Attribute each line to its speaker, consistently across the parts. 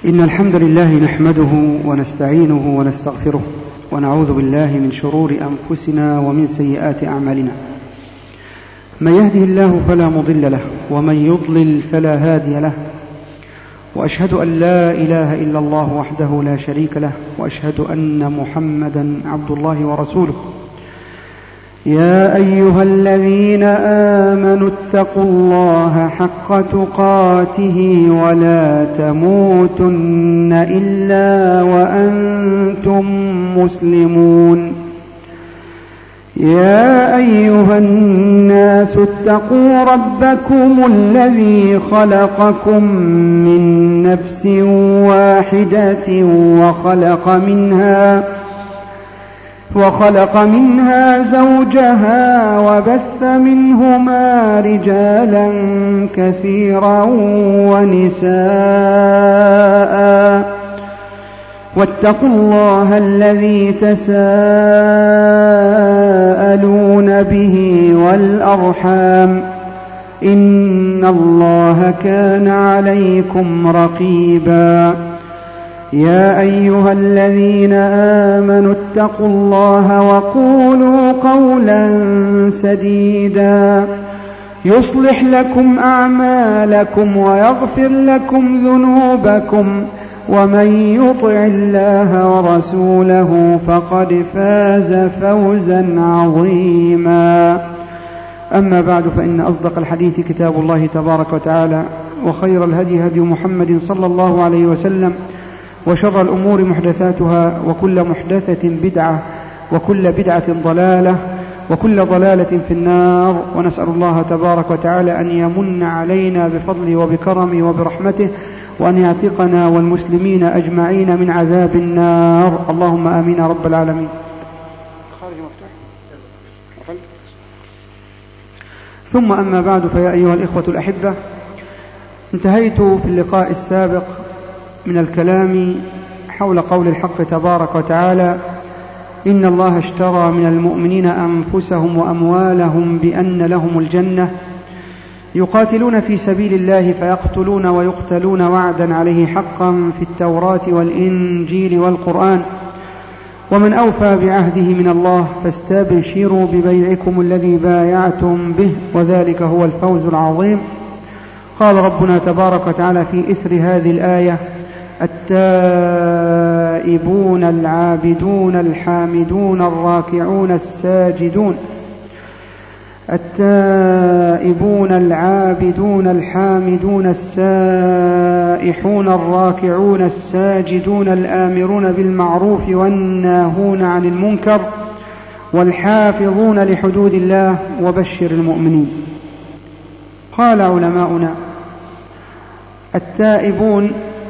Speaker 1: إن الحمد لله نحمده ونستعينه ونستغفره ونعوذ بالله من شرور أنفسنا ومن سيئات أعمالنا. من يهده الله فلا مضل له ومن يضلل فلا هادي له، وأشهد أن لا إله إلا الله وحده لا شريك له، وأشهد أن محمدا عبد الله ورسوله. يا أيها الذين آمنوا اتقوا الله حق تقاته ولا تموتن إلا وأنتم مسلمون. يا أيها الناس اتقوا ربكم الذي خلقكم من نفس واحدة وخلق منها زوجها وبث منهما رجالا كثيرا ونساء، واتقوا الله الذي تساءلون به والأرحام، إن الله كان عليكم رقيبا. يا أيها الذين آمنوا اتقوا الله وقولوا قولا سديدا يصلح لكم أعمالكم ويغفر لكم ذنوبكم، ومن يطع الله ورسوله فقد فاز فوزا عظيما. أما بعد، فإن أصدق الحديث كتاب الله تبارك وتعالى، وخير الهدي هدي محمد صلى الله عليه وسلم، وشر الأمور محدثاتها، وكل محدثة بدعة، وكل بدعة ضلالة، وكل ضلالة في النار. ونسأل الله تبارك وتعالى أن يمن علينا بفضله وبكرمه وبرحمته، وأن يعتقنا والمسلمين أجمعين من عذاب النار، اللهم آمين رب العالمين. ثم أما بعد، فيا أيها الإخوة الأحبة، انتهيت في اللقاء السابق من الكلام حول قول الحق تبارك وتعالى: إن الله اشترى من المؤمنين أنفسهم وأموالهم بأن لهم الجنة يقاتلون في سبيل الله فيقتلون ويقتلون وعدا عليه حقا في التوراة والإنجيل والقرآن، ومن أوفى بعهده من الله، فاستبشروا ببيعكم الذي بايعتم به، وذلك هو الفوز العظيم. قال ربنا تبارك وتعالى في إثر هذه الآية: التائبون العابدون الحامدون الراكعون الساجدون، التائبون العابدون الحامدون السائحون الراكعون الساجدون الآمرون بالمعروف والناهون عن المنكر والحافظون لحدود الله، وبشر المؤمنين. قال علماؤنا: التائبون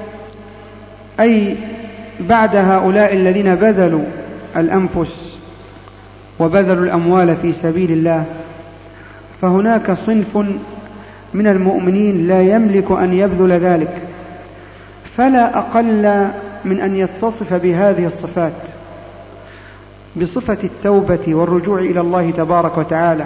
Speaker 1: أي بعد هؤلاء الذين بذلوا الأنفس وبذلوا الأموال في سبيل الله، فهناك صنف من المؤمنين لا يملك أن يبذل ذلك، فلا أقل من أن يتصف بهذه الصفات، بصفة التوبة والرجوع إلى الله تبارك وتعالى،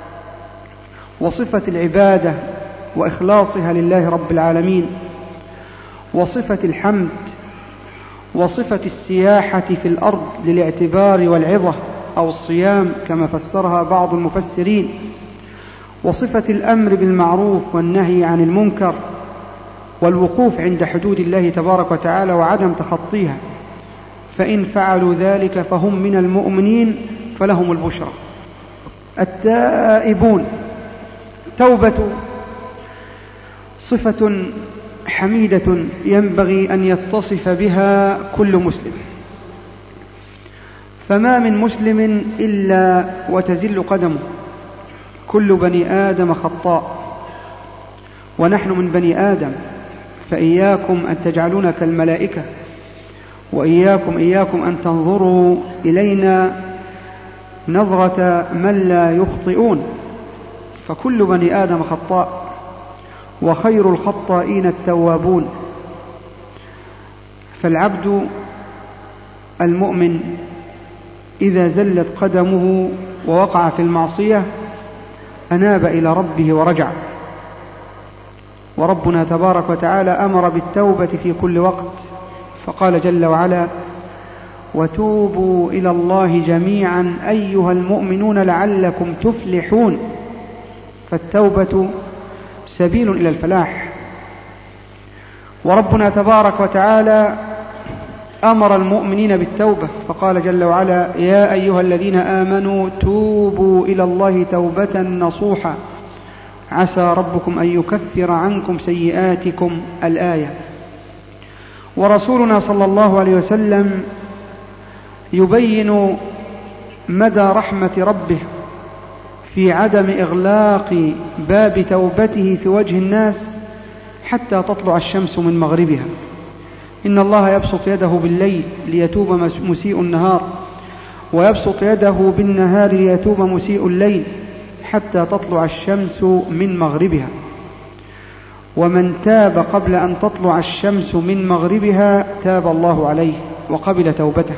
Speaker 1: وصفة العبادة وإخلاصها لله رب العالمين، وصفة الحمد، وصفة السياحة في الأرض للاعتبار والعظة أو الصيام كما فسرها بعض المفسرين، وصفة الأمر بالمعروف والنهي عن المنكر، والوقوف عند حدود الله تبارك وتعالى وعدم تخطيها، فإن فعلوا ذلك فهم من المؤمنين، فلهم البشرى. التائبون، توبة صفة حميدة ينبغي أن يتصف بها كل مسلم، فما من مسلم إلا وتزل قدمه، كل بني آدم خطاء، ونحن من بني آدم، فإياكم أن تجعلونا كالملائكة، وإياكم أن تنظروا إلينا نظرة من لا يخطئون، فكل بني آدم خطاء، وخير الخطائين التوابون. فالعبد المؤمن إذا زلت قدمه ووقع في المعصية أناب إلى ربه ورجع، وربنا تبارك وتعالى أمر بالتوبة في كل وقت، فقال جل وعلا: وتوبوا إلى الله جميعا أيها المؤمنون لعلكم تفلحون. فالتوبة سبيل إلى الفلاح. وربنا تبارك وتعالى أمر المؤمنين بالتوبة، فقال جل وعلا: يا أيها الذين آمنوا توبوا إلى الله توبة نصوحا عسى ربكم أن يكفر عنكم سيئاتكم. الآية. ورسولنا صلى الله عليه وسلم يبين مدى رحمة ربه في عدم إغلاق باب توبته في وجه الناس حتى تطلع الشمس من مغربها. إن الله يبسط يده بالليل ليتوب مسيء النهار، ويبسط يده بالنهار ليتوب مسيء الليل حتى تطلع الشمس من مغربها. ومن تاب قبل أن تطلع الشمس من مغربها تاب الله عليه وقبل توبته.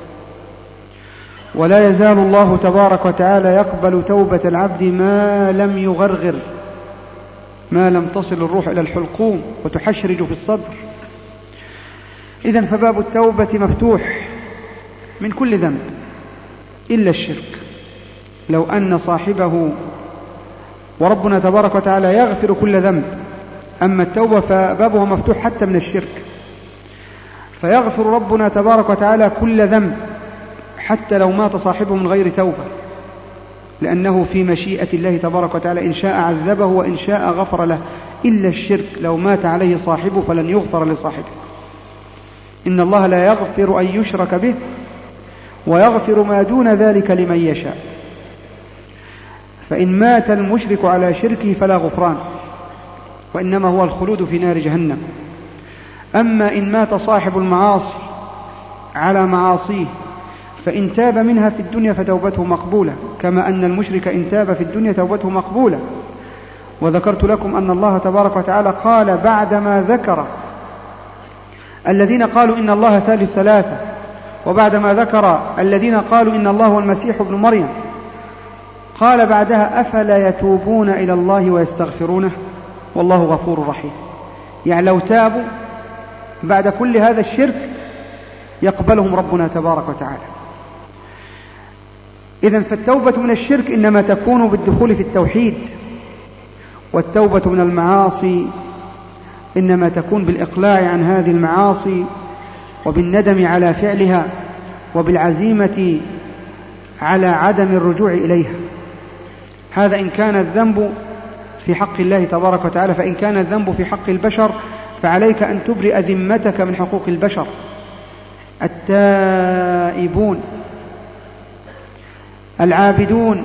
Speaker 1: ولا يزال الله تبارك وتعالى يقبل توبة العبد ما لم يغرغر، ما لم تصل الروح إلى الحلقوم وتحشرج في الصدر. إذن فباب التوبة مفتوح من كل ذنب إلا الشرك. لو أن صاحبه، وربنا تبارك وتعالى يغفر كل ذنب، أما التوبة فبابها مفتوح حتى من الشرك، فيغفر ربنا تبارك وتعالى كل ذنب حتى لو مات صاحبه من غير توبة، لأنه في مشيئة الله تبارك وتعالى إن شاء عذبه وإن شاء غفر له. إلا الشرك لو مات عليه صاحبه فلن يغفر لصاحبه. إن الله لا يغفر أن يشرك به ويغفر ما دون ذلك لمن يشاء. فإن مات المشرك على شركه فلا غفران، وإنما هو الخلود في نار جهنم. أما إن مات صاحب المعاصي على معاصيه فإن تاب منها في الدنيا فتوبته مقبولة، كما أن المشرك إن تاب في الدنيا توبته مقبولة. وذكرت لكم أن الله تبارك وتعالى قال بعدما ذكر الذين قالوا إن الله ثالث ثلاثة، وبعدما ذكر الذين قالوا إن الله هو المسيح ابن مريم، قال بعدها: أفلا يتوبون إلى الله ويستغفرونه والله غفور رحيم. يعني لو تابوا بعد كل هذا الشرك يقبلهم ربنا تبارك وتعالى. إذن فالتوبة من الشرك إنما تكون بالدخول في التوحيد، والتوبة من المعاصي إنما تكون بالإقلاع عن هذه المعاصي وبالندم على فعلها وبالعزيمة على عدم الرجوع إليها. هذا إن كان الذنب في حق الله تبارك وتعالى. فإن كان الذنب في حق البشر فعليك أن تبرئ ذمتك من حقوق البشر. التائبون العابدون،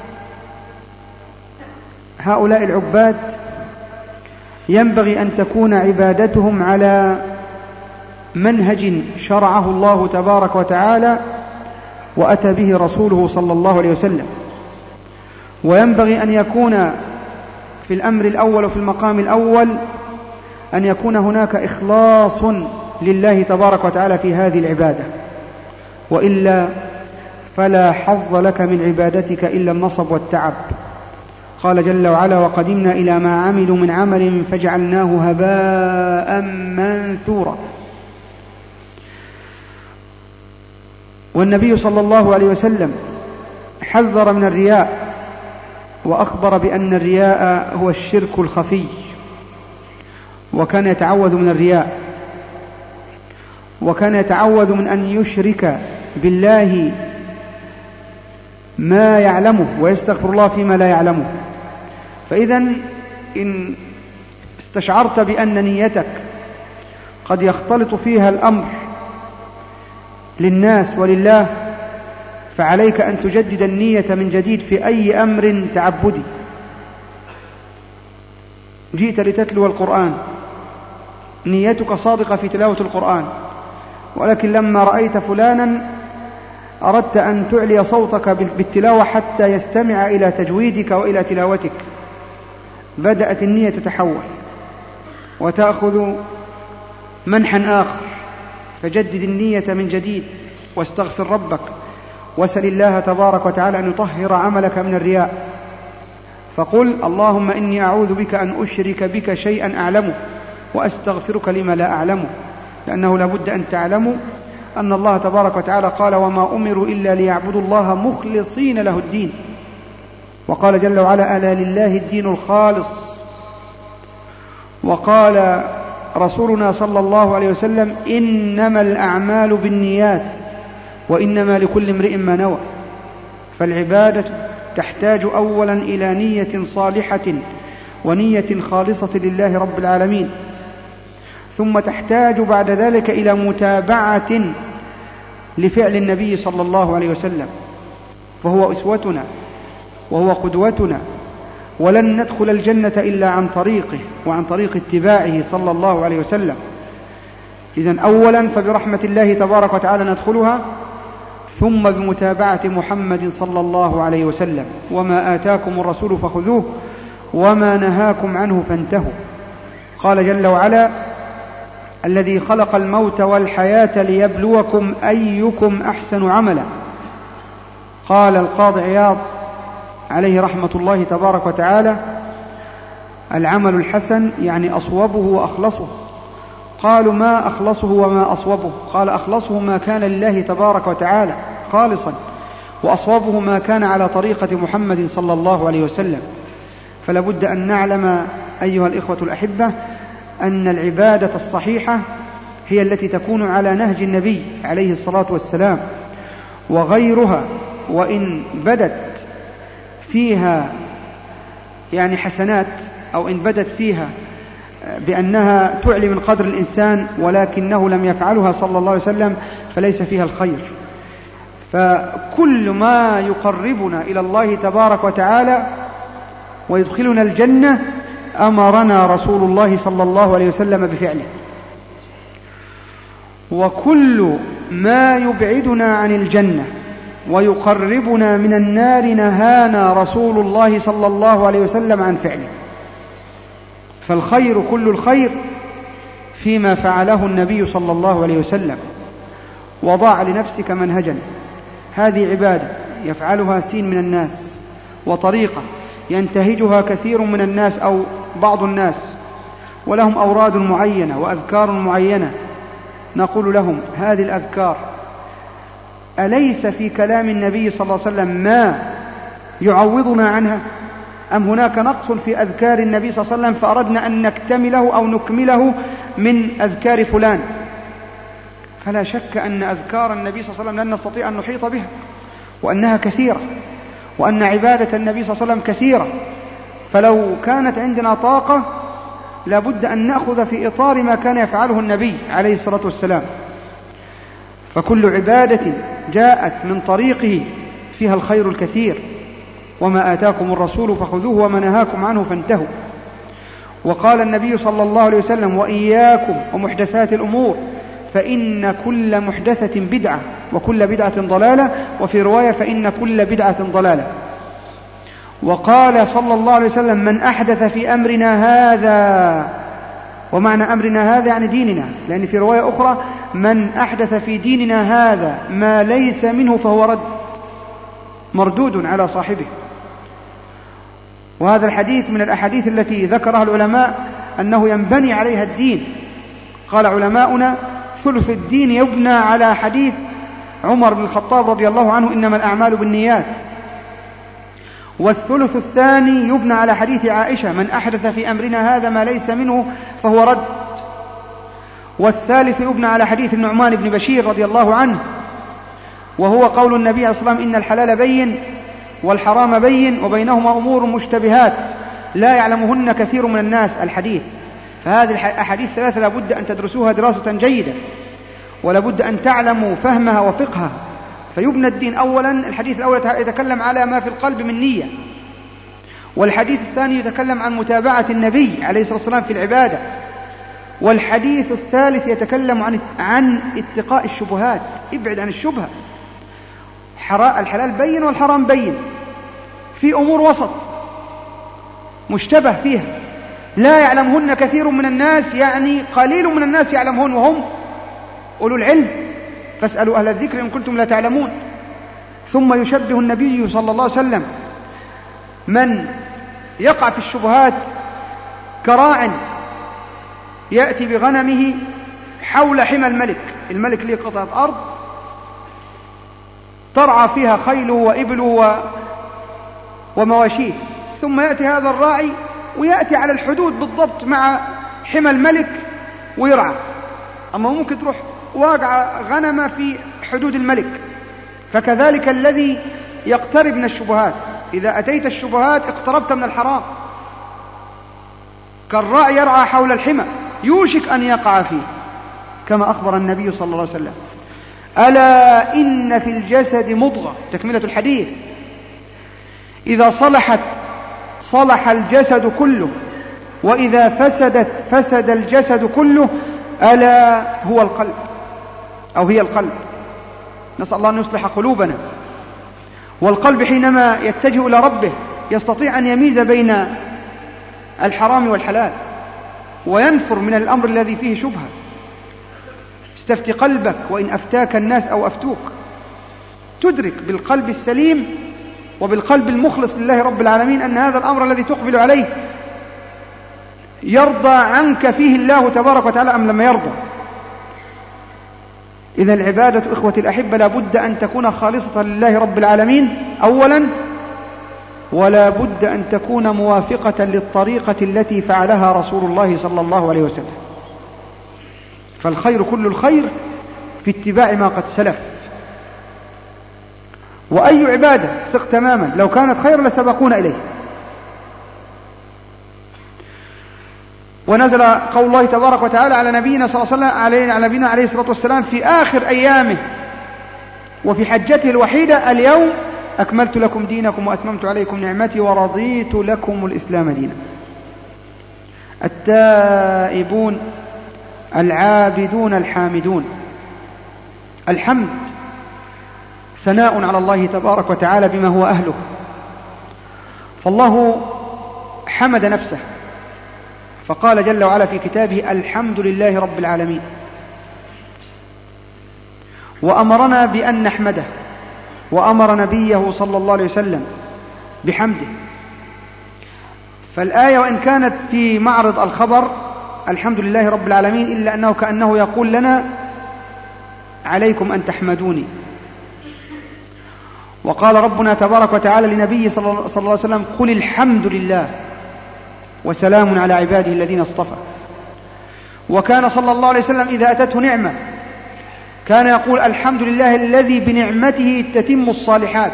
Speaker 1: هؤلاء العباد ينبغي أن تكون عبادتهم على منهج شرعه الله تبارك وتعالى وأتى به رسوله صلى الله عليه وسلم. وينبغي أن يكون في الأمر الأول وفي المقام الأول أن يكون هناك إخلاص لله تبارك وتعالى في هذه العبادة، وإلا فلا حظ لك من عبادتك إلا النصب والتعب. قال جل وعلا: وقدمنا إلى ما عملوا من عمل فجعلناه هباء منثورا. والنبي صلى الله عليه وسلم حذر من الرياء، وأخبر بأن الرياء هو الشرك الخفي، وكان يتعوذ من الرياء، وكان يتعوذ من أن يشرك بالله ما يعلمه ويستغفر الله فيما لا يعلمه. فإذا إن استشعرت بأن نيتك قد يختلط فيها الأمر للناس ولله، فعليك أن تجدد النية من جديد في أي أمر تعبدي. جئت لتتلو القرآن، نيتك صادقة في تلاوة القرآن، ولكن لما رأيت فلانا أردت أن تعلي صوتك بالتلاوة حتى يستمع إلى تجويدك وإلى تلاوتك، بدأت النية تتحول وتأخذ منحا آخر. فجدد النية من جديد واستغفر ربك، وسل الله تبارك وتعالى أن يطهر عملك من الرياء، فقل اللهم إني أعوذ بك أن أشرك بك شيئا أعلمه وأستغفرك لما لا أعلمه، لأنه لابد أن تعلموا أن الله تبارك وتعالى قال وما أمروا إلا ليعبدوا الله مخلصين له الدين، وقال جل وعلا ألا لله الدين الخالص. وقال رسولنا صلى الله عليه وسلم إنما الأعمال بالنيات وإنما لكل امرئ ما نوى. فالعبادة تحتاج أولا إلى نية صالحة ونية خالصة لله رب العالمين، ثم تحتاج بعد ذلك إلى متابعة لفعل النبي صلى الله عليه وسلم، فهو أسوتنا وهو قدوتنا، ولن ندخل الجنة إلا عن طريقه وعن طريق اتباعه صلى الله عليه وسلم. إذن أولا فبرحمة الله تبارك وتعالى ندخلها، ثم بمتابعة محمد صلى الله عليه وسلم. وما آتاكم الرسول فخذوه وما نهاكم عنه فانتهوا. قال جل وعلا الذي خلق الموت والحياة ليبلوكم أيكم أحسن عملا. قال القاضي عياض عليه رحمة الله تبارك وتعالى العمل الحسن يعني أصوبه وأخلصه. قالوا ما أخلصه وما أصوبه؟ قال أخلصه ما كان لله تبارك وتعالى خالصا، وأصوبه ما كان على طريقة محمد صلى الله عليه وسلم. فلا بد أن نعلم أيها الإخوة الأحبة أن العبادة الصحيحة هي التي تكون على نهج النبي عليه الصلاة والسلام، وغيرها وإن بدت فيها يعني حسنات أو إن بدت فيها بأنها تعلي من قدر الإنسان ولكنه لم يفعلها صلى الله عليه وسلم فليس فيها الخير. فكل ما يقربنا إلى الله تبارك وتعالى ويدخلنا الجنة أمرنا رسول الله صلى الله عليه وسلم بفعله، وكل ما يبعدنا عن الجنة ويقربنا من النار نهانا رسول الله صلى الله عليه وسلم عن فعله. فالخير كل الخير فيما فعله النبي صلى الله عليه وسلم. وضع لنفسك منهجا، هذه عبادة يفعلها سين من الناس وطريقة ينتهجها كثير من الناس أو بعض الناس، ولهم أوراد معينة وأذكار معينة، نقول لهم هذه الأذكار أليس في كلام النبي صلى الله عليه وسلم ما يعوضنا عنها؟ أم هناك نقص في أذكار النبي صلى الله عليه وسلم فأردنا أن نكتمله أو نكمله من أذكار فلان؟ فلا شك أن أذكار النبي صلى الله عليه وسلم لن نستطيع أن نحيط بها، وأنها كثيرة، وأن عبادة النبي صلى الله عليه وسلم كثيرة. فلو كانت عندنا طاقة لابد أن نأخذ في إطار ما كان يفعله النبي عليه الصلاة والسلام. فكل عبادة جاءت من طريقه فيها الخير الكثير. وما آتاكم الرسول فخذوه وما نهاكم عنه فانتهوا. وقال النبي صلى الله عليه وسلم وإياكم ومحدثات الأمور فإن كل محدثة بدعة وكل بدعة ضلالة، وفي رواية فإن كل بدعة ضلالة. وقال صلى الله عليه وسلم من أحدث في أمرنا هذا، ومعنى أمرنا هذا يعني ديننا، لأن في رواية أخرى من أحدث في ديننا هذا ما ليس منه فهو مردود على صاحبه. وهذا الحديث من الأحاديث التي ذكرها العلماء أنه ينبني عليها الدين. قال علماؤنا ثلث الدين يبنى على حديث عمر بن الخطاب رضي الله عنه إنما الأعمال بالنيات، والثلث الثاني يبنى على حديث عائشة من أحدث في أمرنا هذا ما ليس منه فهو رد، والثالث يبنى على حديث النعمان بن بشير رضي الله عنه، وهو قول النبي عليه الصلاة والسلام إن الحلال بين والحرام بين وبينهما أمور مشتبهات لا يعلمهن كثير من الناس الحديث. فهذه الأحاديث ثلاثة لابد أن تدرسوها دراسة جيدة، ولابد أن تعلموا فهمها وفقهها. فيبنى الدين أولا، الحديث الأول يتكلم على ما في القلب من نية، والحديث الثاني يتكلم عن متابعة النبي عليه الصلاة والسلام في العبادة، والحديث الثالث يتكلم عن اتقاء الشبهات، ابعد عن الشبهة. الحلال بين والحرام بين، في أمور وسط مشتبه فيها لا يعلمهن كثير من الناس، يعني قليل من الناس يعلمهن وهم أولو العلم، فاسألوا أهل الذكر إن كنتم لا تعلمون. ثم يشبه النبي صلى الله عليه وسلم من يقع في الشبهات كراع يأتي بغنمه حول حمى الملك. الملك له قطعة أرض ترعى فيها خيله وإبله ومواشيه، ثم يأتي هذا الراعي ويأتي على الحدود بالضبط مع حمى الملك ويرعى. أما ممكن تروح واقع غنم في حدود الملك. فكذلك الذي يقترب من الشبهات، إذا أتيت الشبهات اقتربت من الحرام. كالراعي يرعى حول الحمى يوشك أن يقع فيه، كما أخبر النبي صلى الله عليه وسلم: ألا إن في الجسد مضغة، تكملة الحديث، إذا صلحت صلح الجسد كله، وإذا فسدت فسد الجسد كله، ألا هو القلب أو هي القلب. نسأل الله أن يصلح قلوبنا. والقلب حينما يتجه إلى ربه يستطيع أن يميز بين الحرام والحلال وينفر من الأمر الذي فيه شبهة. استفتي قلبك وإن أفتاك الناس أو أفتوك، تدرك بالقلب السليم وبالقلب المخلص لله رب العالمين أن هذا الأمر الذي تقبل عليه يرضى عنك فيه الله تبارك وتعالى أم لما يرضى. إذا العبادة إخوتي الأحبة لا بد أن تكون خالصة لله رب العالمين أولا، ولا بد أن تكون موافقة للطريقة التي فعلها رسول الله صلى الله عليه وسلم. فالخير كل الخير في اتباع ما قد سلف. وأي عبادة ثق تماما لو كانت خير لسبقونا إليه. ونزل قول الله تبارك وتعالى على نبينا صلى الله عليه وسلم على نبينا عليه الصلاة والسلام في آخر أيامه وفي حجته الوحيدة: اليوم أكملت لكم دينكم وأتممت عليكم نعمتي ورضيت لكم الإسلام دينا. التائبون العابدون الحامدون. الحمد ثناء على الله تبارك وتعالى بما هو أهله، فالله حمد نفسه فقال جل وعلا في كتابه: الحمد لله رب العالمين. وأمرنا بأن نحمده، وأمر نبيه صلى الله عليه وسلم بحمده. فالآية وإن كانت في معرض الخبر الحمد لله رب العالمين، إلا أنه كأنه يقول لنا: عليكم أن تحمدوني. وقال ربنا تبارك وتعالى لنبيه صلى الله عليه وسلم: قل الحمد لله وسلام على عباده الذين اصطفى. وكان صلى الله عليه وسلم إذا أتته نعمة كان يقول: الحمد لله الذي بنعمته تتم الصالحات.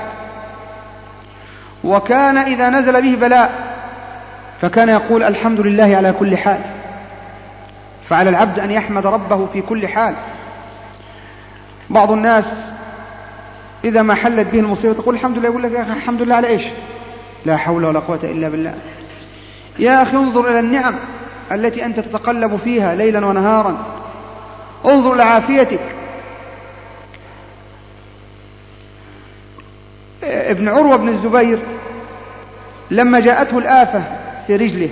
Speaker 1: وكان إذا نزل به بلاء فكان يقول: الحمد لله على كل حال. فعلى العبد أن يحمد ربه في كل حال. بعض الناس إذا ما حلت به المصيبة تقول الحمد لله، يقول لك: يا أخي الحمد لله على إيش؟ لا حول ولا قوة إلا بالله. يا أخي انظر إلى النعم التي أنت تتقلب فيها ليلا ونهارا، انظر إلى عافيتك. ابن عروة بن الزبير لما جاءته الآفة في رجله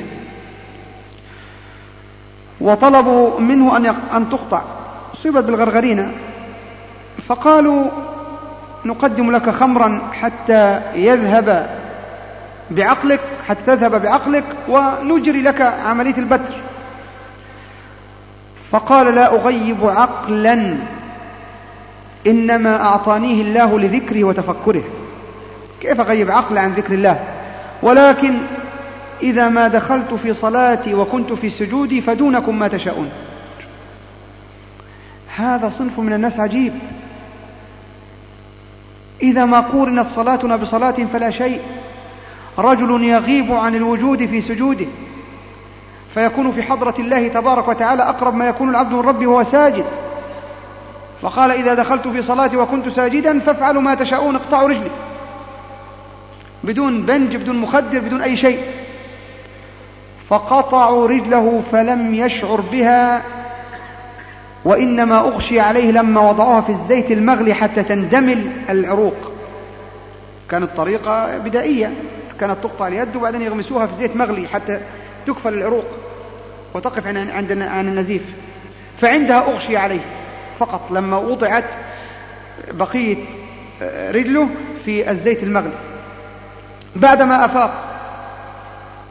Speaker 1: وطلبوا منه أن تقطع، أصيبت بالغرغرينة، فقالوا: نقدم لك خمرا حتى يذهب بعقلك، حتى تذهب بعقلك، ونجري لك عملية البتر. فقال: لا أغيب عقلا، إنما أعطانيه الله لذكري وتفكره. كيف أغيب عقل عن ذكر الله؟ ولكن إذا ما دخلت في صلاتي وكنت في سجودي فدونكم ما تشاءون. هذا صنف من الناس عجيب، إذا ما قورنت صلاتنا بصلاة فلا شيء. رجل يغيب عن الوجود في سجوده فيكون في حضرة الله تبارك وتعالى أقرب ما يكون العبد من ربه وهو ساجد. فقال: إذا دخلت في صلاتي وكنت ساجدا فافعلوا ما تشاءون، اقطعوا رجلي، بدون بنج، بدون مخدر، بدون أي شيء. فقطعوا رجله فلم يشعر بها، وإنما أغشي عليه لما وضعوها في الزيت المغلي حتى تندمل العروق. كانت طريقة بدائية، كانت تقطع اليد وبعدين يغمسوها في زيت مغلي حتى تكفل العروق وتقف عن النزيف. فعندها أغشي عليه فقط لما وضعت بقية رجله في الزيت المغلي. بعدما أفاق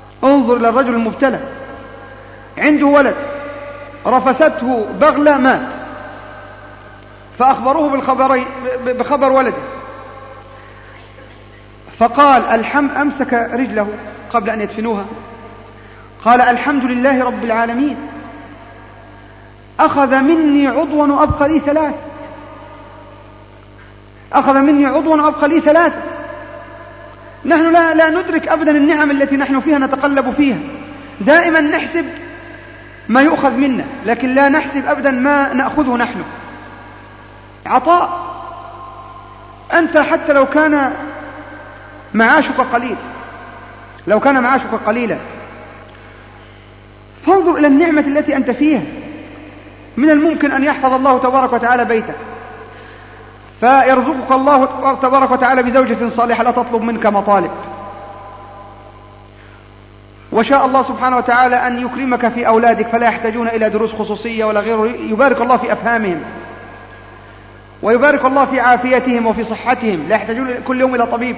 Speaker 1: انظر إلى الرجل المبتلى، عنده ولد رفسته بغلة مات، فأخبروه بخبر ولده، فقال أمسك رجله قبل أن يدفنوها، قال الحمد لله رب العالمين، أخذ مني عضوا أبقى لي 3، أخذ مني عضوا أبقى لي 3. نحن لا ندرك أبدا النعم التي نحن فيها نتقلب فيها، دائما نحسب ما يؤخذ منا، لكن لا نحسب أبدا ما نأخذه نحن. عطاء. أنت حتى لو كان معاشك قليل، لو كان معاشك قليلا، فانظر إلى النعمة التي أنت فيها. من الممكن أن يحفظ الله تبارك وتعالى بيتك، فيرزقك الله تبارك وتعالى بزوجة صالحة لا تطلب منك مطالب، وشاء الله سبحانه وتعالى أن يكرمك في أولادك فلا يحتاجون إلى دروس خصوصية ولا غيره، يبارك الله في أفهامهم، ويبارك الله في عافيتهم وفي صحتهم، لا يحتاجون كل يوم إلى طبيب،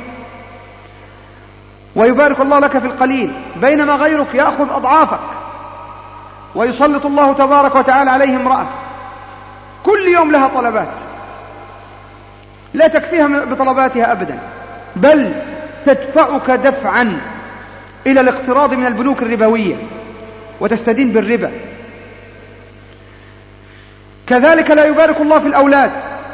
Speaker 1: ويبارك الله لك في القليل، بينما غيرك يأخذ أضعافك، ويسلط الله تبارك وتعالى عليه امرأة كل يوم لها طلبات لا تكفيها بطلباتها أبدا، بل تدفعك دفعا إلى الاقتراض من البنوك الربوية وتستدين بالربا. كذلك لا يبارك الله في الأولاد،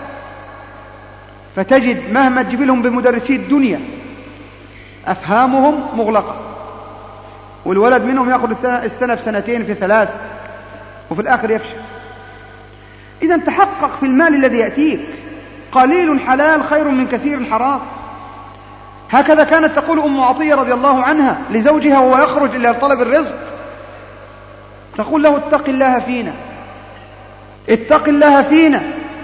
Speaker 1: فتجد مهما تجيب لهم بمدرسي الدنيا أفهامهم مغلقة، والولد منهم يأخذ السنة في 2 في 3 وفي الآخر يفشل. إذن تحقق في المال الذي يأتيك، قليل حلال خير من كثير حرام. هكذا كانت تقول أم عطية رضي الله عنها لزوجها وهو يخرج إلى طلب الرزق، تقول له اتق الله فينا، اتق الله فينا،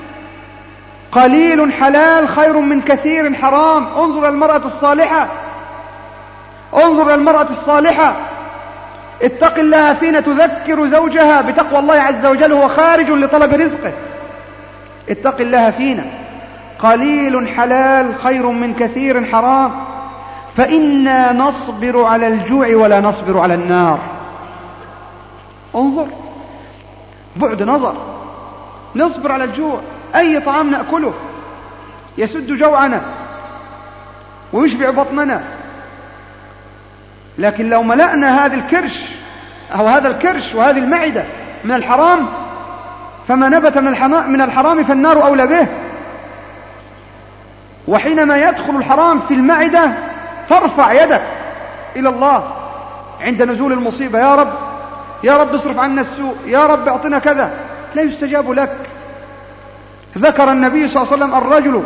Speaker 1: قليل حلال خير من كثير حرام. انظر المرأة الصالحة، انظر المرأة الصالحة، اتق الله فينا، تذكر زوجها بتقوى الله عز وجل وهو خارج لطلب رزقه. اتق الله فينا، قليل حلال خير من كثير حرام، فإنا نصبر على الجوع ولا نصبر على النار. انظر، بعد نظر، نصبر على الجوع، أي طعام نأكله يسد جوعنا ويشبع بطننا، لكن لو ملأنا هذا الكرش أو هذا الكرش وهذه المعدة من الحرام، فما نبت من الحرام فالنار أولى به. وحينما يدخل الحرام في المعدة ترفع يدك إلى الله عند نزول المصيبة، يا رب يا رب اصرف عنا السوء، يا رب اعطنا كذا، لا يستجاب لك. ذكر النبي صلى الله عليه وسلم الرجل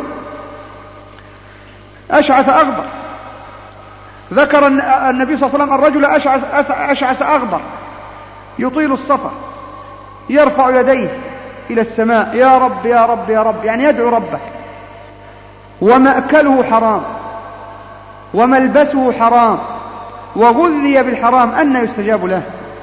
Speaker 1: أشعث أغبر، ذكر النبي صلى الله عليه وسلم الرجل أشعث أغبر يطيل الصفا يرفع يديه إلى السماء، يا رب يا رب يا رب، يعني يدعو ربه، ومأكله حرام وملبسه حرام وغذي بالحرام، أن يستجاب له.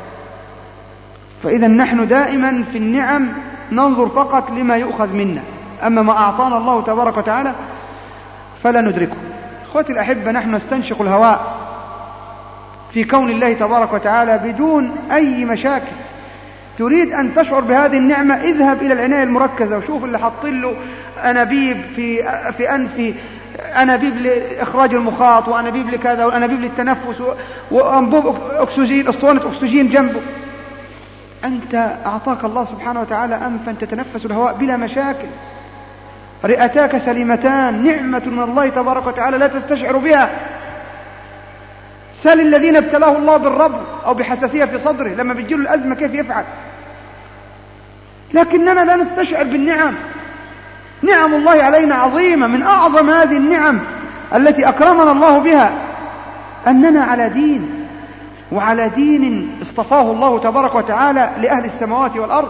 Speaker 1: فإذا نحن دائما في النعم ننظر فقط لما يؤخذ منا، أما ما أعطانا الله تبارك وتعالى فلا ندركه. أخوتي الأحبة، نحن نستنشق الهواء في كون الله تبارك وتعالى بدون أي مشاكل. تريد أن تشعر بهذه النعمة، اذهب إلى العناية المركزة وشوف اللي حاطين له أنابيب في أنفي، أنابيب لإخراج المخاط، وأنابيب لكذا، وأنابيب للتنفس، وأنبوب أكسجين، أسطوانة أكسجين جنبه. أنت أعطاك الله سبحانه وتعالى أنفا تتنفس الهواء بلا مشاكل، رئتاك سليمتان، نعمة من الله تبارك وتعالى لا تستشعر بها. سل الذين ابتلاه الله بالربو أو بحساسية في صدره لما بتجيله الأزمة كيف يفعل، لكننا لا نستشعر بالنعم. نعم الله علينا عظيمة، من أعظم هذه النعم التي أكرمنا الله بها أننا على دين، وعلى دين اصطفاه الله تبارك وتعالى لأهل السماوات والأرض.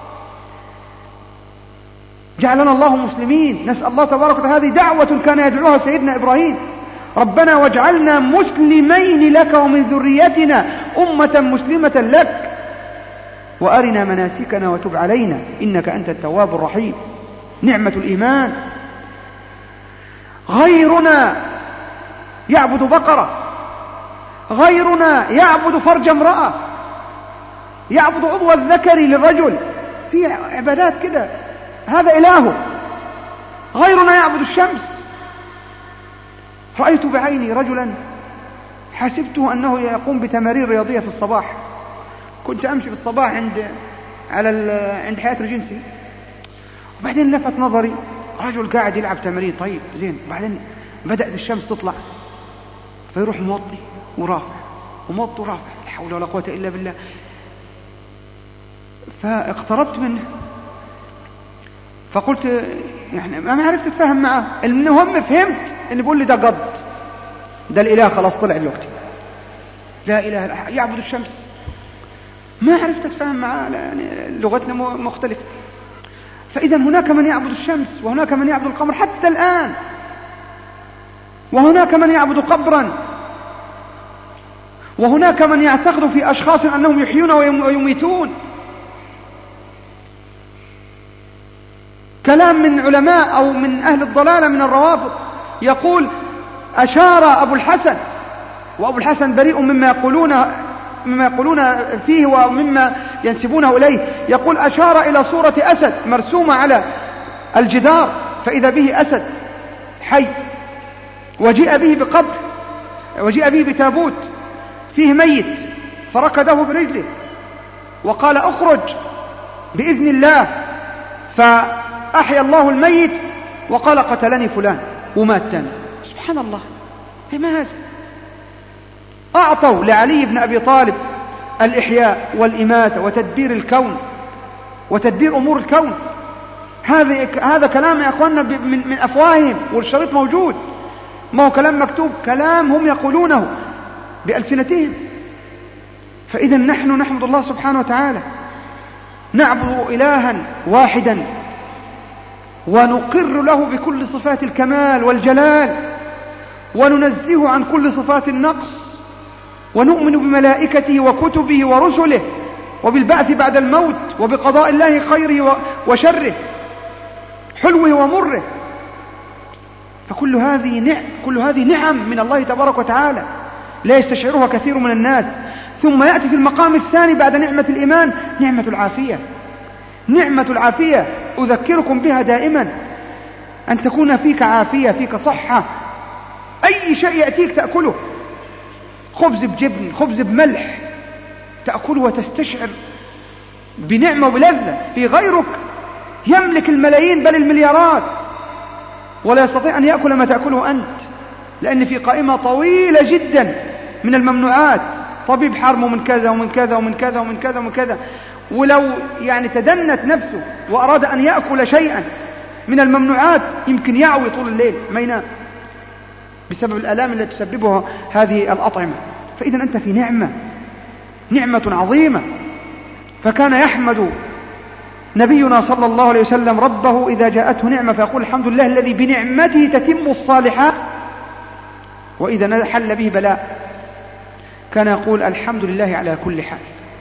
Speaker 1: جعلنا الله مسلمين، نسأل الله تبارك وتعالى، هذه دعوة كان يدعوها سيدنا إبراهيم، ربنا واجعلنا مسلمين لك ومن ذريتنا أمة مسلمة لك وأرنا مناسكنا وتب علينا إنك أنت التواب الرحيم. نعمة الإيمان. غيرنا يعبد بقرة، غيرنا يعبد فرج امرأة، يعبد عضو الذكر للرجل، في عبادات كده، هذا إلهه. غيرنا يعبد الشمس. رأيت بعيني رجلا حسبته أنه يقوم بتمارين رياضية في الصباح. كنت أمشي في الصباح عند حياة رجنسي، وبعدين لفت نظري رجل قاعد يلعب تمارين. طيب زين، وبعدين بدأت الشمس تطلع فيروح موطي ورافع وموطي ورافع، لا حول ولا قوة إلا بالله. فاقتربت منه فقلت يعني ما عرفت أتفاهم معه. المهم فهمت إنه بيقول لي ده قد ده الإله خلاص طلع الوقت، لا إله إلا يعبد الشمس. ما عرفت أتفاهم معه، يعني لغتنا مختلفة. فإذا هناك من يعبد الشمس، وهناك من يعبد القمر حتى الآن، وهناك من يعبد قبرا، وهناك من يعتقد في أشخاص أنهم يحيون ويميتون. كلام من علماء أو من أهل الضلالة من الروافض يقول أشار أبو الحسن، وأبو الحسن بريء مما يقولون فيه ومما ينسبونه إليه، يقول أشار إلى صورة أسد مرسومة على الجدار، فإذا به أسد حي، وجيء به بقبر، وجيء به بتابوت فيه ميت، فركده برجله وقال اخرج بإذن الله، فأحيا الله الميت وقال قتلني فلان ومات تاني. سبحان الله، ما هذا؟ أعطوا لعلي بن أبي طالب الإحياء والإماتة وتدبير الكون وتدبير أمور الكون. هذا كلام يا أخواننا من أفواههم، والشريط موجود، ما هو كلام مكتوب، كلام هم يقولونه بألسنتهم. فإذا نحن نحمد الله سبحانه وتعالى، نعبد إلها واحدا ونقر له بكل صفات الكمال والجلال، وننزه عن كل صفات النقص، ونؤمن بملائكته وكتبه ورسله، وبالبعث بعد الموت، وبقضاء الله خيره وشره، حلوه ومره. فكل هذه نعم من الله تبارك وتعالى لا يستشعرها كثير من الناس. ثم يأتي في المقام الثاني بعد نعمة الإيمان نعمة العافية. نعمة العافية أذكركم بها دائما، أن تكون فيك عافية، فيك صحة، أي شيء يأتيك تأكله، خبز بجبن، خبز بملح، تأكله وتستشعر بنعمة وبلذة. في غيرك يملك الملايين بل المليارات ولا يستطيع أن يأكل ما تأكله أنت، لأن في قائمة طويلة جدا من الممنوعات، طبيب حرمه من كذا ومن كذا ومن كذا ومن كذا ومن كذا. ولو يعني تدنت نفسه وأراد أن يأكل شيئا من الممنوعات يمكن يعوي طول الليل ما ينام بسبب الآلام التي تسببها هذه الأطعمة. فإذا أنت في نعمة عظيمة. فكان يحمد نبينا صلى الله عليه وسلم ربه إذا جاءته نعمة فيقول الحمد لله الذي بنعمته تتم الصالحات، وإذا حل به بلاء كان يقول الحمد لله على كل حال.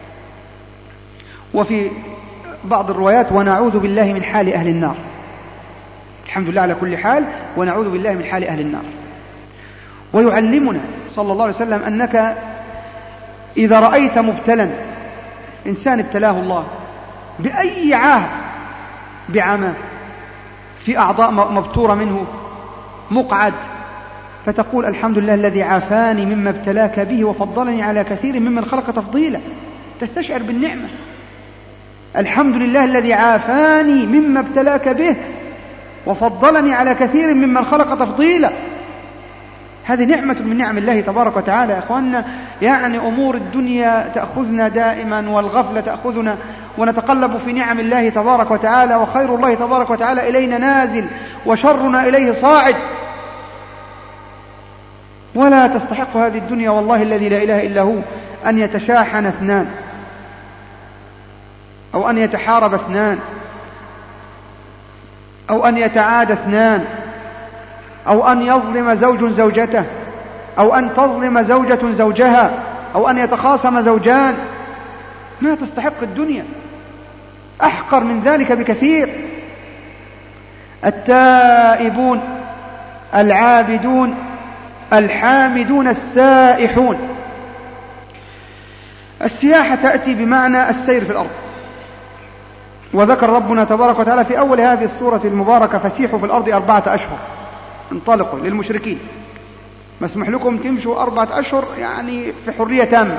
Speaker 1: وفي بعض الروايات ونعوذ بالله من حال أهل النار. الحمد لله على كل حال ونعوذ بالله من حال أهل النار. ويعلمنا صلى الله عليه وسلم أنك إذا رأيت مبتلا، إنسان ابتلاه الله بأي عاهة، بعمى، في أعضاء مبتورة منه، مقعد، فتقول الحمد لله الذي عافاني مما ابتلاك به وفضلني على كثير ممن خلق تفضيلا. تستشعر بالنعمة، الحمد لله الذي عافاني مما ابتلاك به وفضلني على كثير ممن خلق تفضيلا. هذه نعمة من نعم الله تبارك وتعالى يا أخواننا. يعني أمور الدنيا تأخذنا دائما والغفلة تأخذنا، ونتقلب في نعم الله تبارك وتعالى، وخير الله تبارك وتعالى إلينا نازل وشرنا إليه صاعد. ولا تستحق هذه الدنيا والله الذي لا إله إلا هو أن يتشاحن اثنان، أو أن يتحارب اثنان، أو أن يتعاد اثنان، أو أن يظلم زوج زوجته، أو أن تظلم زوجة زوجها، أو أن يتخاصم زوجان. ما تستحق الدنيا، أحقر من ذلك بكثير. التائبون العابدون الحامدون السائحون السياحة تأتي بمعنى السير في الأرض، وذكر ربنا تبارك وتعالى في أول هذه السورة المباركة: فسيحوا في الأرض 4 أشهر. انطلقوا للمشركين، مسمح لكم تمشوا 4 أشهر، يعني في حرية تامة.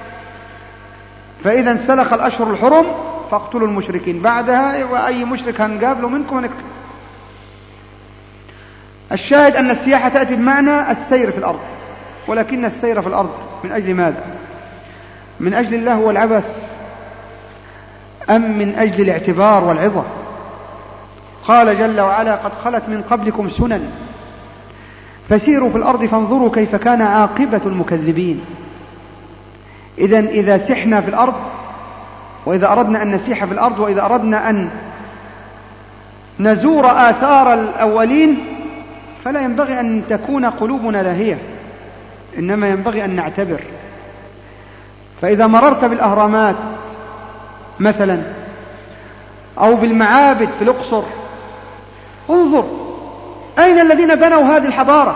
Speaker 1: فإذا انسلخ الأشهر الحرم فاقتلوا المشركين، بعدها وأي مشرك هنقابله منكم ونقتل. الشاهد أن السياحة تأتي بمعنى السير في الأرض، ولكن السير في الأرض من أجل ماذا؟ من أجل الله والعبث، أم من أجل الاعتبار والعظة؟ قال جل وعلا: قد خلت من قبلكم سنن فسيروا في الأرض فانظروا كيف كان عاقبة المكذبين. إذا سحنا في الأرض، وإذا أردنا أن نسيح في الأرض، وإذا أردنا أن نزور آثار الأولين، فلا ينبغي أن تكون قلوبنا لاهية، إنما ينبغي أن نعتبر. فإذا مررت بالأهرامات مثلا أو بالمعابد في الأقصر، انظر أين الذين بنوا هذه الحضارة؟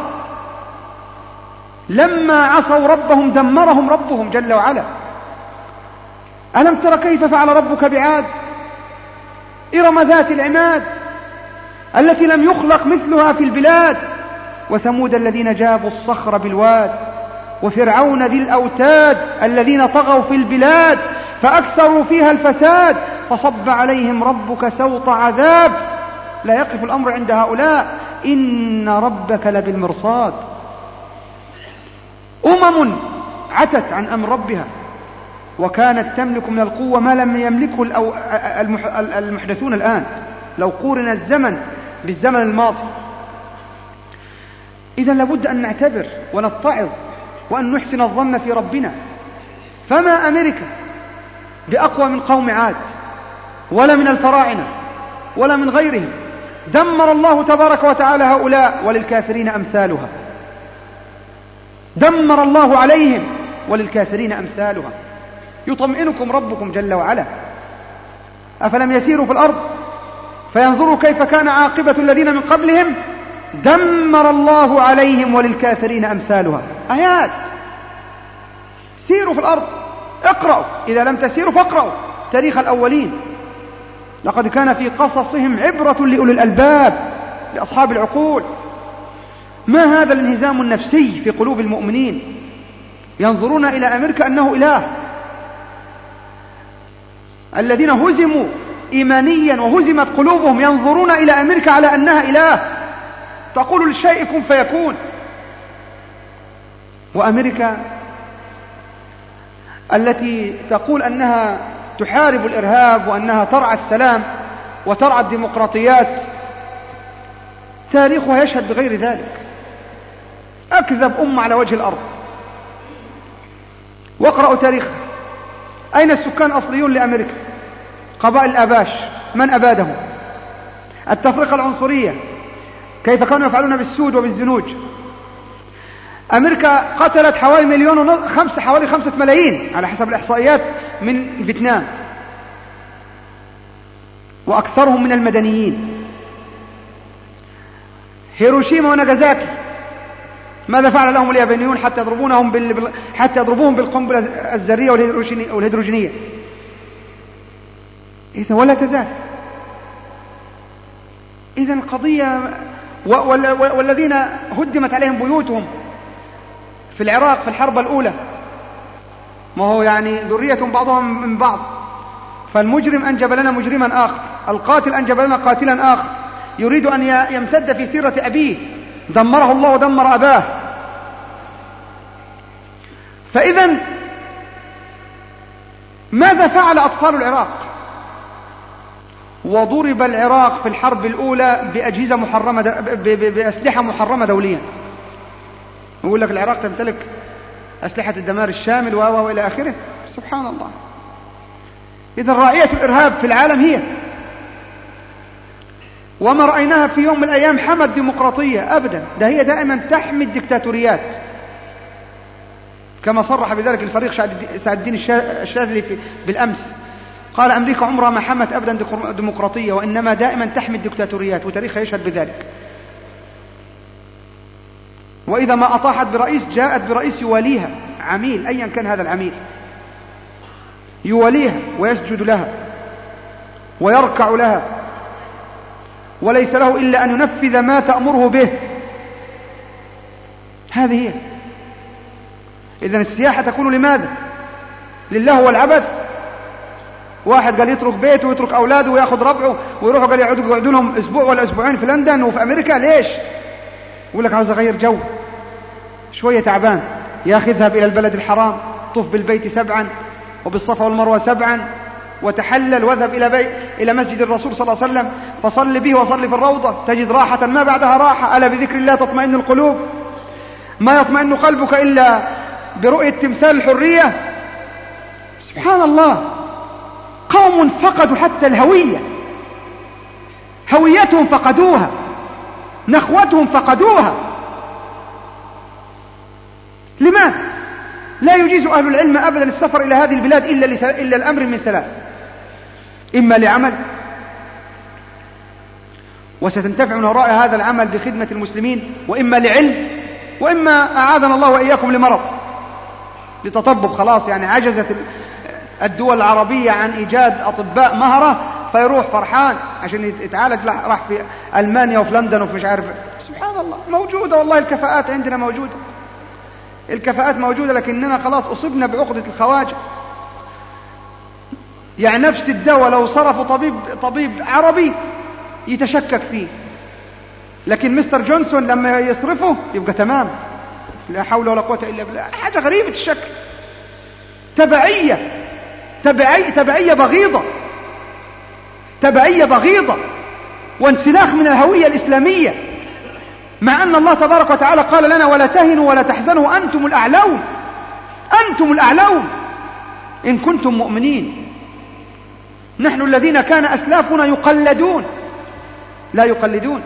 Speaker 1: لما عصوا ربهم دمرهم ربهم جل وعلا. ألم تر كيف فعل ربك بعاد؟ إرم ذات العماد التي لم يخلق مثلها في البلاد، وثمود الذين جابوا الصخر بالواد، وفرعون ذي الأوتاد الذين طغوا في البلاد فأكثروا فيها الفساد، فصب عليهم ربك سوط عذاب. لا يقف الأمر عند هؤلاء، إن ربك لبالمرصاد. عتت عن أمر ربها وكانت تملك من القوة ما لم يملكه المحدثون الآن، لو قورن الزمن بالزمن الماضي. إذا لابد أن نعتبر ونتعظ وأن نحسن الظن في ربنا. فما أمريكا بأقوى من قوم عاد، ولا من الفراعنة، ولا من غيرهم. دمر الله تبارك وتعالى هؤلاء، وللكافرين أمثالها. دمر الله عليهم وللكافرين أمثالها. يطمئنكم ربكم جل وعلا: أفلم يسيروا في الأرض فينظروا كيف كان عاقبة الذين من قبلهم دمر الله عليهم وللكافرين أمثالها. آيات. سيروا في الأرض، اقرأوا، إذا لم تسيروا فاقرأوا تاريخ الأولين. لقد كان في قصصهم عبرة لأولي الألباب، لأصحاب العقول. ما هذا الانهزام النفسي في قلوب المؤمنين؟ ينظرون إلى أمريكا أنه إله. الذين هزموا إيمانيا وهزمت قلوبهم ينظرون إلى أمريكا على أنها إله، تقول للشيء كن فيكون. وأمريكا التي تقول أنها تحارب الإرهاب وأنها ترعى السلام وترعى الديمقراطيات، تاريخها يشهد بغير ذلك. أكذب أمة على وجه الأرض. واقرأوا تاريخها. أين السكان الأصليون لأمريكا؟ قبائل الآباش، من أبادهم؟ التفرقة العنصرية، كيف كانوا يفعلون بالسود وبالزنوج. أمريكا قتلت حوالي 5 ملايين على حسب الإحصائيات من فيتنام، وأكثرهم من المدنيين. هيروشيما وناغازاكي، ماذا فعل لهم اليابانيون حتى يضربوهم بالقنبلة الذرية والهيدروجينية؟ إذن ولا تزال. إذن القضية والذين هدمت عليهم بيوتهم في العراق في الحرب الأولى، ما هو يعني ذرية بعضهم من بعض. فالمجرم أنجب لنا مجرما آخر، القاتل أنجب لنا قاتلا آخر، يريد أن يمتد في سيرة أبيه، دمره الله ودمر أباه. فإذا ماذا فعل أطفال العراق؟ وضرب العراق في الحرب الأولى بأجهزة محرمة، بأسلحة محرمة دوليا. يقول لك العراق تمتلك أسلحة الدمار الشامل وإلى آخره. سبحان الله. إذا راعية الإرهاب في العالم هي، وما رأيناها في يوم من الأيام حمد ديمقراطية أبدا، ده هي دائما تحمي الدكتاتوريات، كما صرح بذلك الفريق سعد الدين الشاذلي بالأمس. قال أمريكا عمرها ما حمت أبدا ديمقراطية، وإنما دائما تحمي الدكتاتوريات، وتاريخها يشهد بذلك. وإذا ما أطاحت برئيس جاءت برئيس يواليها، عميل أيا كان هذا العميل. يوليها ويسجد لها ويركع لها، وليس له إلا أن ينفذ ما تأمره به. هذه هي. إذن السياحة تكون لماذا؟ لله والعبث. واحد قال يترك بيته ويترك أولاده ويأخذ ربعه ويروحوا قال يقعدوا لهم أسبوع ولا أسبوعين في لندن وفي أمريكا. ليش؟ يقول لك عاوز أغير جو، شوية تعبان. يا أخي اذهب إلى البلد الحرام، طف بالبيت 7 وبالصفا والمروة 7 وتحلل، واذهب إلى مسجد الرسول صلى الله عليه وسلم فصل به وصل في الروضة، تجد راحة ما بعدها راحة. ألا بذكر الله تطمئن القلوب. ما يطمئن قلبك إلا برؤية تمثال الحرية. سبحان الله، قوم فقدوا حتى الهوية، هويتهم فقدوها، نخوتهم فقدوها. لماذا؟ لا يجيز أهل العلم أبدا السفر إلى هذه البلاد إلا الأمر من 3: إما لعمل وستنتفع من وراء هذا العمل بخدمة المسلمين، وإما لعلم، وإما أعاذنا الله وإياكم لمرض، لتطبب. خلاص يعني عجزت الدول العربية عن إيجاد أطباء مهرة، فيروح فرحان عشان يتعالج، راح في ألمانيا وفي لندن وفي مش عارف. سبحان الله، موجودة والله الكفاءات عندنا موجودة، الكفاءات موجودة، لكننا خلاص أصبنا بعقدة الخواجة. يعني نفس الدواء لو صرفوا طبيب عربي يتشكك فيه، لكن مستر جونسون لما يصرفه يبقى تمام. لا حول ولا قوة إلا بالله. حاجة غريبة الشكل، تبعية بغيضة، تبعية بغيضة وانسلاخ من الهوية الإسلامية، مع أن الله تبارك وتعالى قال لنا: ولا تهنوا ولا تحزنوا وأنتم الأعلون، أنتم الأعلون إن كنتم مؤمنين. نحن الذين كان أسلافنا يقلدون لا يقلدون.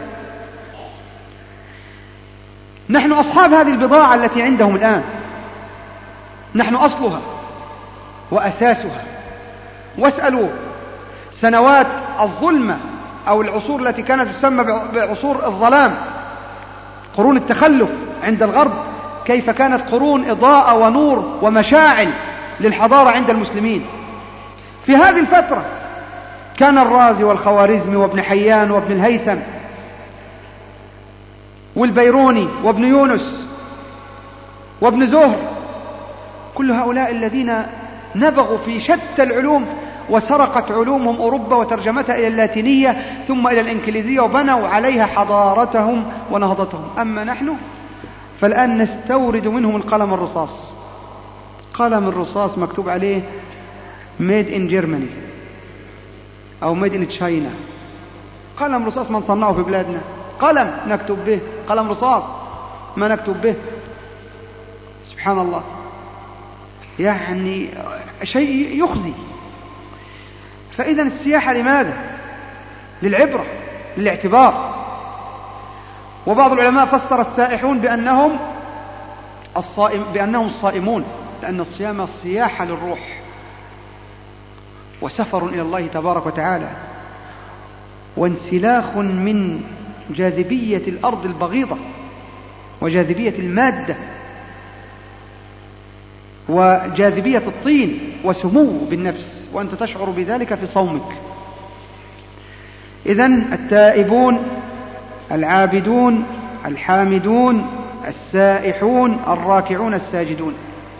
Speaker 1: نحن أصحاب هذه البضاعة التي عندهم الآن، نحن أصلها وأساسها. واسألوا سنوات الظلمة أو العصور التي كانت تسمى بعصور الظلام، قرون التخلف عند الغرب، كيف كانت قرون إضاءة ونور ومشاعل للحضارة عند المسلمين. في هذه الفترة كان الرازي والخوارزمي وابن حيان وابن الهيثم والبيروني وابن يونس وابن زهر، كل هؤلاء الذين نبغوا في شتى العلوم، وسرقت علومهم أوروبا وترجمتها إلى اللاتينية ثم إلى الإنكليزية، وبنوا عليها حضارتهم ونهضتهم. أما نحن فالآن نستورد منهم القلم الرصاص، قلم الرصاص مكتوب عليه made in Germany أو made in China. قلم رصاص ما نصنعه في بلادنا، قلم نكتب به، قلم رصاص ما نكتب به. سبحان الله، يعني شيء يخزي. فإذا السياحة لماذا؟ للعبرة، للاعتبار. وبعض العلماء فسر السائحون بأنهم الصائمون، لأن الصيام سياحة للروح وسفر إلى الله تبارك وتعالى، وانسلاخ من جاذبية الأرض البغيضة وجاذبية المادة وجاذبية الطين وسمو بالنفس، وأنت تشعر بذلك في صومك. إذن التائبون، العابدون، الحامدون، السائحون، الراكعون، الساجدون.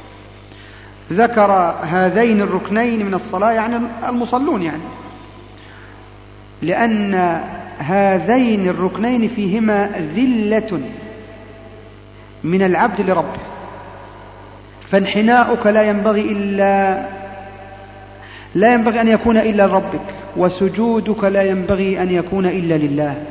Speaker 1: ذكر هذين الركنين من الصلاة، يعني المصلون، يعني لأن هذين الركنين فيهما ذلة من العبد لربه، فانحناؤك لا ينبغي أن يكون إلا لربك، وسجودك لا ينبغي أن يكون إلا لله.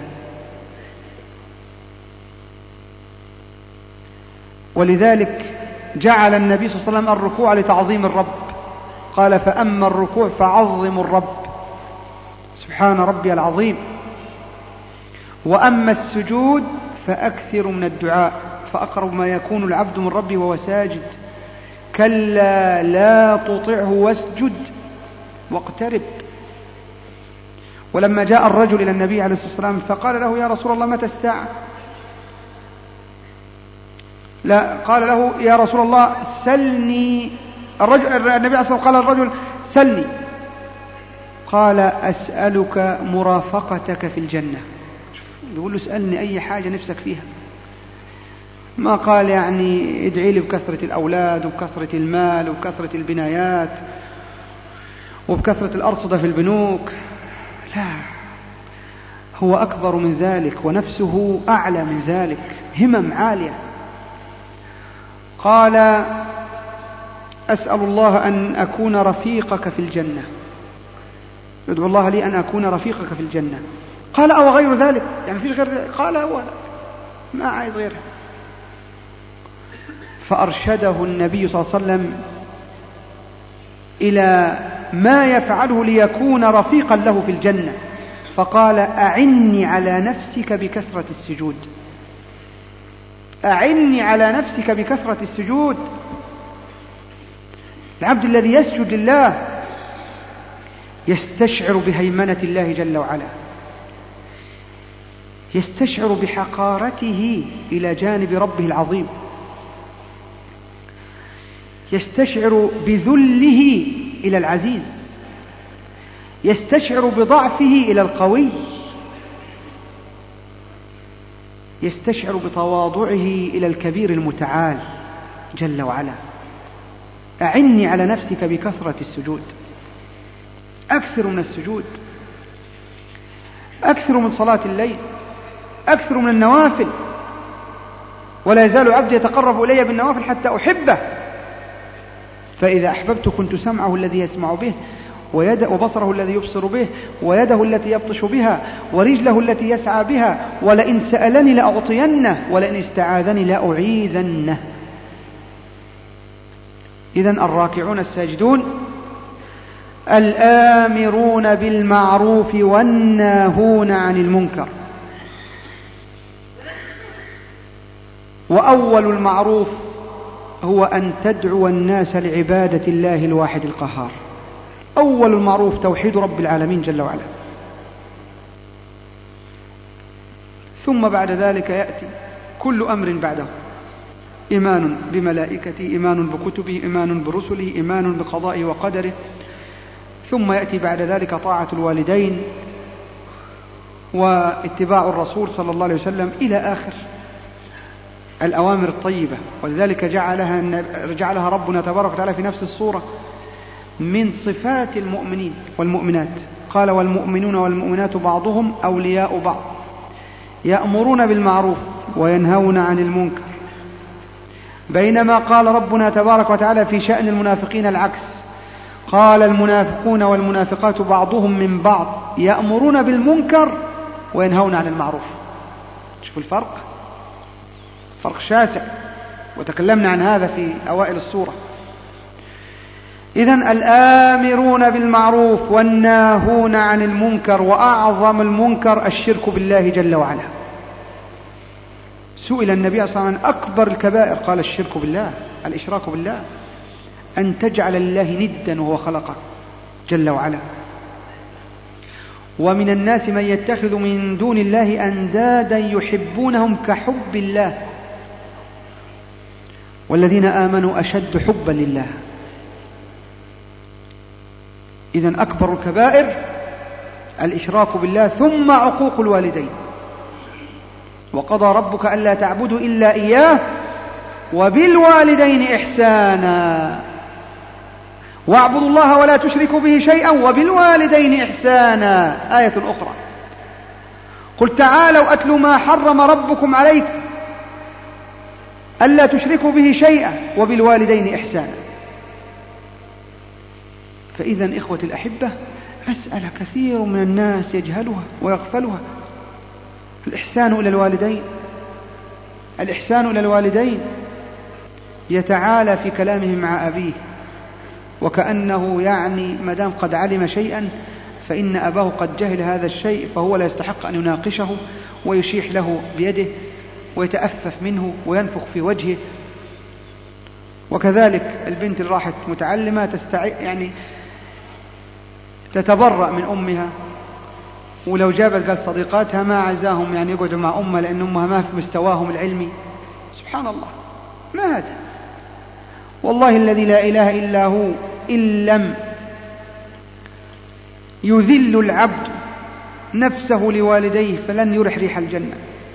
Speaker 1: ولذلك جعل النبي صلى الله عليه وسلم الركوع لتعظيم الرب، قال: فأما الركوع فعظموا الرب سبحان ربي العظيم، وأما السجود فأكثر من الدعاء، فأقرب ما يكون العبد من ربه وهو ساجد، كلا لا تطعه واسجد واقترب. ولما جاء الرجل إلى النبي عليه الصلاة والسلام فقال له: يا رسول الله متى الساعة؟ لا، قال له: يا رسول الله سلني. النبي عليه الصلاة والسلام قال الرجل: سلني. قال أسألك مرافقتك في الجنة. يقول له اسألني أي حاجة نفسك فيها. ما قال يعني ادعي لي بكثرة الأولاد وبكثرة المال وبكثرة البنايات وبكثرة الأرصدة في البنوك، لا، هو أكبر من ذلك ونفسه أعلى من ذلك، همم عالية. قال أسأل الله أن أكون رفيقك في الجنة، ادعو الله لي أن أكون رفيقك في الجنة. قال أو غير ذلك، يعني فيش غير ذلك؟ قال هو ما عايز غيرها. فأرشده النبي صلى الله عليه وسلم إلى ما يفعله ليكون رفيقا له في الجنة، فقال أعني على نفسك بكثرة السجود. أعني على نفسك بكثرة السجود. العبد الذي يسجد لله يستشعر بهيمنة الله جل وعلا، يستشعر بحقارته إلى جانب ربه العظيم، يستشعر بذله إلى العزيز، يستشعر بضعفه إلى القوي، يستشعر بتواضعه إلى الكبير المتعال جل وعلا. أعني على نفسك بكثرة السجود، أكثر من السجود، أكثر من صلاة الليل، أكثر من النوافل. ولا يزال عبدي يتقرب إلي بالنوافل حتى أحبه، فإذا أحببت كنت سمعه الذي يسمع به وبصره الذي يبصر به ويده التي يبطش بها ورجله التي يسعى بها، ولئن سألني لأعطينه ولئن استعاذني لأعيذنه. إذن الراكعون الساجدون الآمرون بالمعروف والناهون عن المنكر. وأول المعروف هو أن تدعو الناس لعبادة الله الواحد القهار. أول المعروف توحيد رب العالمين جل وعلا، ثم بعد ذلك يأتي كل أمر بعده: إيمان بملائكته، إيمان بكتبه، إيمان برسله، إيمان بقضائه وقدره. ثم يأتي بعد ذلك طاعة الوالدين واتباع الرسول صلى الله عليه وسلم إلى آخر الأوامر الطيبة. ولذلك جعلها ربنا تبارك وتعالى في نفس الصورة من صفات المؤمنين والمؤمنات. قال: والمؤمنون والمؤمنات بعضهم أولياء بعض يأمرون بالمعروف وينهون عن المنكر. بينما قال ربنا تبارك وتعالى في شأن المنافقين العكس: قال المنافقون والمنافقات بعضهم من بعض يأمرون بالمنكر وينهون عن المعروف. شوفوا الفرق، فرق شاسع، وتكلمنا عن هذا في أوائل السورة. إذن الآمرون بالمعروف والناهون عن المنكر، وأعظم المنكر الشرك بالله جل وعلا. سئل النبي صلى الله عليه وسلم عن أكبر الكبائر، قال: الشرك بالله، الإشراك بالله، أن تجعل لله ندا وهو خلقك جل وعلا. ومن الناس من يتخذ من دون الله أندادا يحبونهم كحب الله، والذين آمنوا أشد حبا لله. إذن أكبر الكبائر الإشراك بالله، ثم عقوق الوالدين. وقضى ربك ألا تعبدوا إلا إياه وبالوالدين إحسانا واعبدوا الله ولا تشركوا به شيئا وبالوالدين إحسانا. آية أخرى: قل تعالوا أتلوا ما حرم ربكم عليكم ألا تشركوا به شيئا وبالوالدين إحسانا. فإذا إخوة الأحبة، مسألة كثير من الناس يجهلها ويغفلها: الإحسان إلى الوالدين، الإحسان إلى الوالدين. يتعالى في كلامه مع أبيه وكأنه يعني مدام قد علم شيئا فإن أباه قد جهل هذا الشيء، فهو لا يستحق أن يناقشه، ويشيح له بيده ويتأفف منه وينفخ في وجهه. وكذلك البنت اللي راحت متعلمة يعني تتبرأ من أمها، ولو جابت قال صديقاتها ما عزاهم يعني يقعدوا مع أمها لأن أمها ما في مستواهم العلمي. سبحان الله، ما هذا؟ والله الذي لا إله إلا هو إن لم يذل العبد نفسه لوالديه فلن يرح ريح الجنة.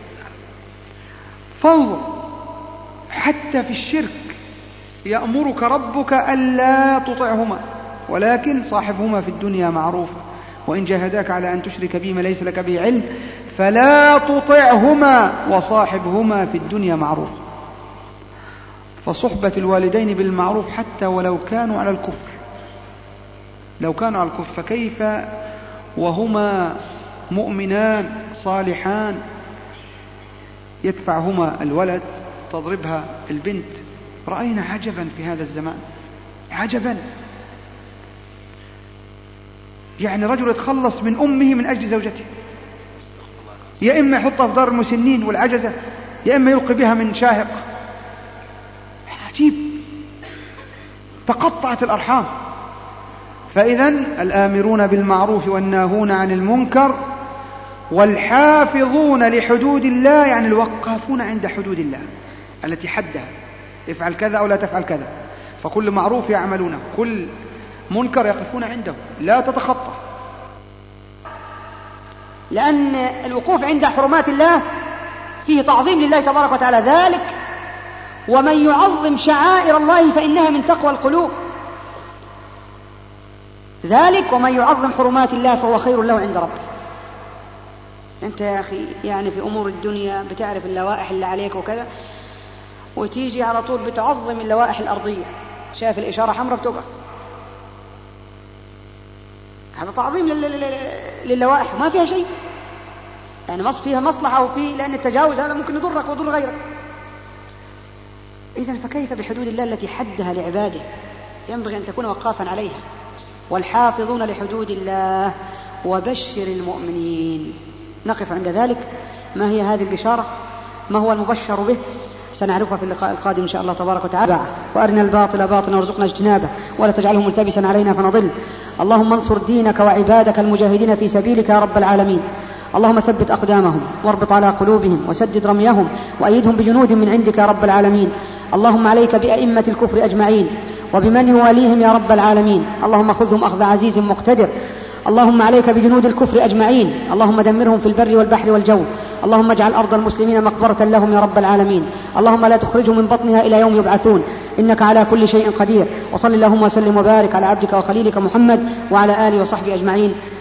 Speaker 1: فانظر حتى في الشرك يأمرك ربك ألا تطعهما ولكن صاحبهما في الدنيا معروفا وإن جاهداك على أن تشرك بي ما ليس لك به علم فلا تطعهما وصاحبهما في الدنيا معروفا. فصحبة الوالدين بالمعروف حتى ولو كانوا على الكفر، لو كانوا على الكفر فكيف وهما مؤمنان صالحان يدفعهما الولد تضربها البنت. رأينا عجبا في هذا الزمان، عجبا، يعني رجل يتخلص من أمه من أجل زوجته، يا إما يحطها في دار المسنين والعجزة يا إما يلقي بها من شاهق. عجيب، تقطعت الأرحام. فإذن الآمرون بالمعروف والناهون عن المنكر والحافظون لحدود الله، يعني الوقافون عند حدود الله التي حدها، افعل كذا أو لا تفعل كذا، فكل معروف يعملونه، كل منكر يقفون عنده لا تتخطى.
Speaker 2: لأن الوقوف عند حرمات الله فيه تعظيم لله تبارك وتعالى. ذلك ومن يعظم شعائر الله فإنها من تقوى القلوب. ذلك ومن يعظم حرمات الله فهو خير له عند ربه. أنت يا أخي يعني في أمور الدنيا بتعرف اللوائح اللي عليك وكذا، وتيجي على طول بتعظم اللوائح الأرضية، شايف الإشارة حمراء بتوقف، هذا تعظيم للوائح ما فيها شيء، يعني فيها مصلحة وفي، لأن التجاوز هذا ممكن يضرك ويضر غيرك. إذن فكيف بحدود الله التي حدها لعباده؟ ينبغي أن تكون وقافا عليها. والحافظون لحدود الله وبشر المؤمنين. نقف عند ذلك. ما هي هذه البشارة؟ ما هو المبشر به؟ سنعرفها في اللقاء القادم إن شاء الله تبارك وتعالى. وأرنا الباطل باطلا وارزقنا اجتنابه ولا تجعله ملتبسا علينا فنضل. اللهم انصر دينك وعبادك المجاهدين في سبيلك يا رب العالمين. اللهم ثبت أقدامهم واربط على قلوبهم وسدد رميهم وأيدهم بجنود من عندك يا رب العالمين. اللهم عليك بأئمة الكفر أجمعين وبمن يواليهم يا رب العالمين. اللهم خذهم أخذ عزيز مقتدر. اللهم عليك بجنود الكفر أجمعين. اللهم دمرهم في البر والبحر والجو. اللهم اجعل أرض المسلمين مقبرة لهم يا رب العالمين. اللهم لا تخرجهم من بطنها إلى يوم يبعثون، إنك على كل شيء قدير. وصل اللهم وسلم وبارك على عبدك وخليلك محمد وعلى آله وصحبه أجمعين.